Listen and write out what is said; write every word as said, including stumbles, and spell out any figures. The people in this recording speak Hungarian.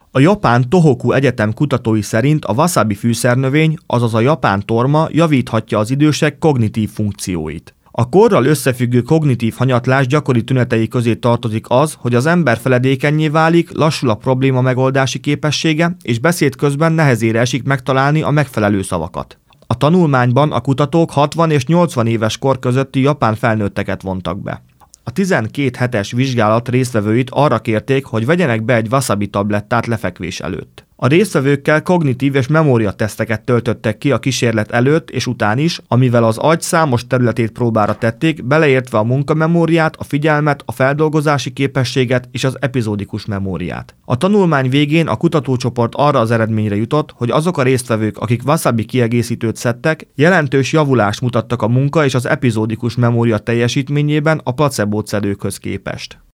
A japán Tohoku Egyetem kutatói szerint a wasabi fűszernövény, azaz a japán torma javíthatja az idősek kognitív funkcióit. A korral összefüggő kognitív hanyatlás gyakori tünetei közé tartozik az, hogy az ember feledékennyé válik, lassul a probléma megoldási képessége, és beszéd közben nehezére esik megtalálni a megfelelő szavakat. A tanulmányban a kutatók hatvan és nyolcvan éves kor közötti japán felnőtteket vontak be. A tizenkét hetes vizsgálat résztvevőit arra kérték, hogy vegyenek be egy wasabi tablettát lefekvés előtt. A résztvevőkkel kognitív és memóriateszteket töltöttek ki a kísérlet előtt és után is, amivel az agy számos területét próbára tették, beleértve a munkamemóriát, a figyelmet, a feldolgozási képességet és az epizódikus memóriát. A tanulmány végén a kutatócsoport arra az eredményre jutott, hogy azok a résztvevők, akik wasabi kiegészítőt szedtek, jelentős javulást mutattak a munka és az epizódikus memória teljesítményében a placebót szedőkhöz képest.